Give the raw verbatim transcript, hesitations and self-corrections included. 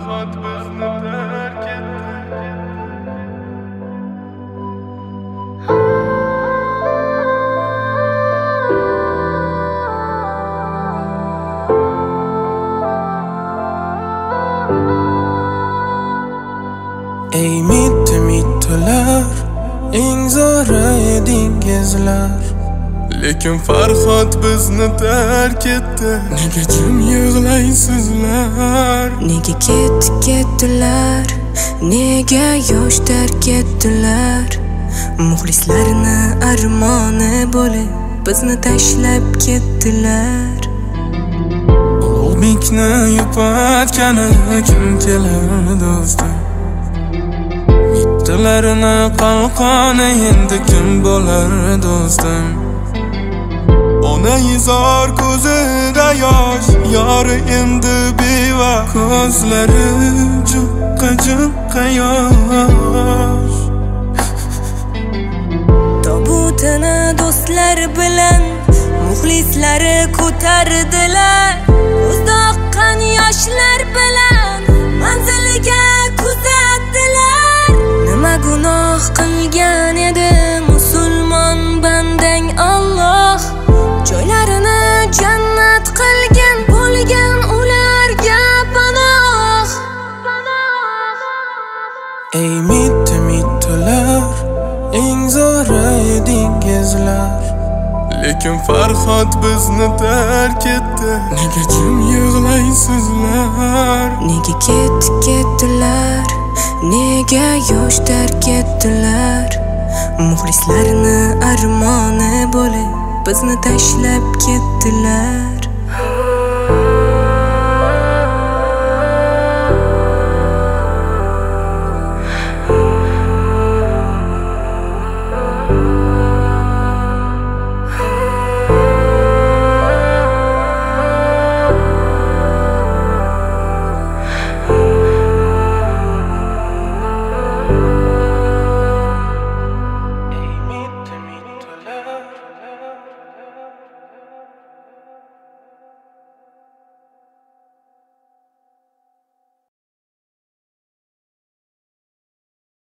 Farhod bizni tark etdi. Ey mitti mittilar, eng zo'ri edingizlar. Lekin Farhod bizni tark etdi. Nega jim yig'laysizlar? Nega ketdi ketdilar? Nega yosh tark etdilar? Muxlislarni armoni bo'lib bizni tashlab ketdilar. Ulug'bekni yupatgani kim kelar do'stim? Mittilarni qalqoni endi kim bo'lar do'stim? Onayzor ko'zida yosh, yori endi beva, ko'zlari juqqa juqqa yosh. Tobutini do'stlar bilan muxlislari ko'tardilar. Ko'zda oqqan yoshlar bilan manziliga kuzatdilar. Nima gunoh qilgan edi musulmon bandang Alloh? Joylarini jannat qilgan bo'lgan ularga panoh. Ey mitti mittilar, eng zo'ri edingizlar. Lekin Farhod bizni tark etdi. Nega jim yig'laysizlar? Nega ketdi ketdilar? Nega yosh tark etdilar? Muxlislarni armoni bo'lib bizni tashlab ketdilar.